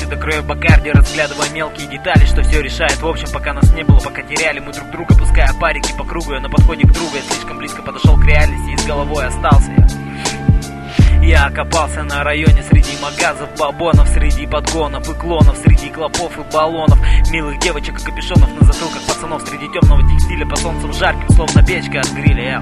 ночи до краев Бакарди, разглядывая мелкие детали, что все решает в общем. Пока нас не было, пока теряли мы друг друга, пуская парики по кругу. Я на подходе к другу, я слишком близко подошел к реальности, и с головой остался я окопался на районе среди магазов, бабонов, среди подгонов и клонов, среди клопов и баллонов, милых девочек и капюшонов на затылках пацанов, среди темного текстиля по солнцам жарким, словно печка от гриля.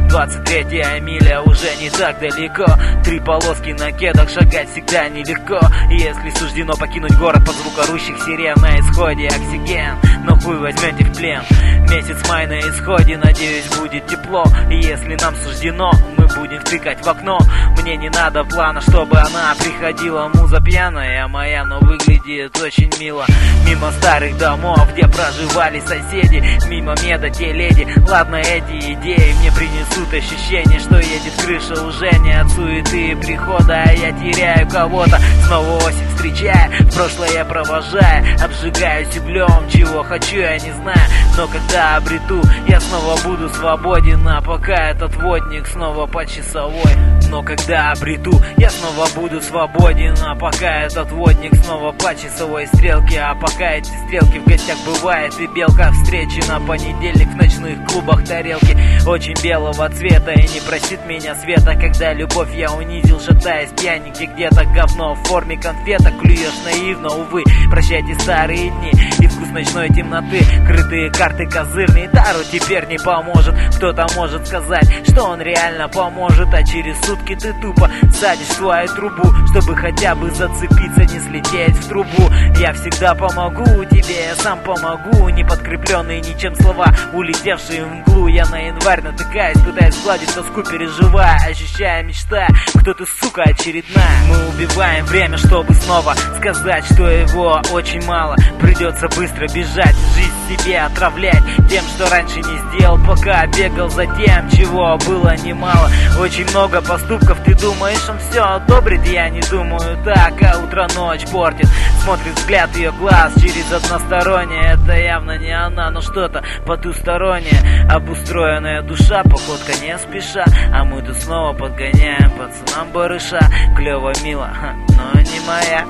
23-я миля уже не так далеко, 3 полоски на кедах, шагать всегда нелегко. Если суждено покинуть город под звук орущих сирен, на исходе оксиген, но хуй возьмете в плен. Месяц май на исходе, надеюсь, будет тепло. И если нам суждено, мы будем втыкать в окно. Мне не надо плана, чтобы она приходила. Муза пьяная моя, но выглядит очень мило. Мимо старых домов, где проживали соседи, мимо меда те леди. Ладно, эти идеи мне принесут ощущение, что едет крыша уже не от суеты прихода, а я теряю кого-то. Снова осень встречая, в прошлое провожая, обжигаюсь углем, чего хочу я не знаю. Но когда обрету, я снова буду свободен, а пока этот водник снова по часовой. Но когда обрету, я снова буду свободен, а пока этот водник снова по часовой стрелке. А пока эти стрелки в гостях бывает и белка, встречи на понедельник в ночных клубах тарелки очень белого цвета, и не просит меня света, когда любовь я унизил, шатаясь пьяненький где-то говно в форме конфеток, клюешь наивно, увы. Прощайте старые дни и вкус ночной темноты, крытые карты козырные, дару теперь не поможет. Кто-то может сказать, что он реально поможет, а через сутки ты тупо садишь свою трубу, чтобы хотя бы зацепиться, не слететь в трубу. Я всегда помогу тебе, я сам помогу, не подкрепленные ничем слова, улетевшие в мглу. Я на январь натыкаюсь, пытаясь сгладить тоску, переживая, ощущая, мечта, кто ты, сука, очередная. Мы убиваем время, чтобы снова сказать, что его очень мало. Придется быстро бежать, жизнь себе отравлять тем, что раньше не сделал, пока бегал за тем, чего было немало. Очень много поступков, ты думаешь, он все одобрит? Я не думаю так, а утро ночь портит. Смотрит взгляд ее глаз через одностороннее, это явно не она, но что-то потустороннее. Обустроенная душа, походка не спеша, а мы тут снова подгоняем пацанам барыша. Клево, мило, но не моя.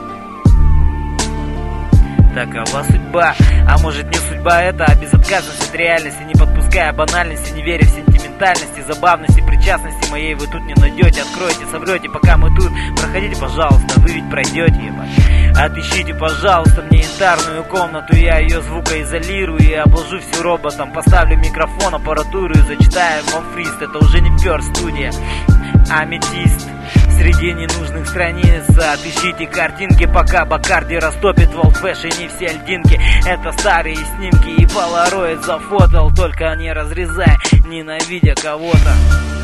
Такова судьба, а может не судьба это, а безотказность от реальности, не подпуская банальности, не веря в сентиментальности, забавности, причастности моей вы тут не найдете. Откройте, соврете, пока мы тут. Проходите, пожалуйста, вы ведь пройдете, ебать. Отыщите, пожалуйста, мне янтарную комнату, я ее звукоизолирую и обложу всю роботом. Поставлю микрофон, аппаратуру и зачитаю вам фрист. Это уже не First студия, аметист. Среди ненужных страниц отыщите картинки, пока Бакарди растопит в олдфэшене все льдинки. Это старые снимки и полароид зафотал, только не разрезай, ненавидя кого-то.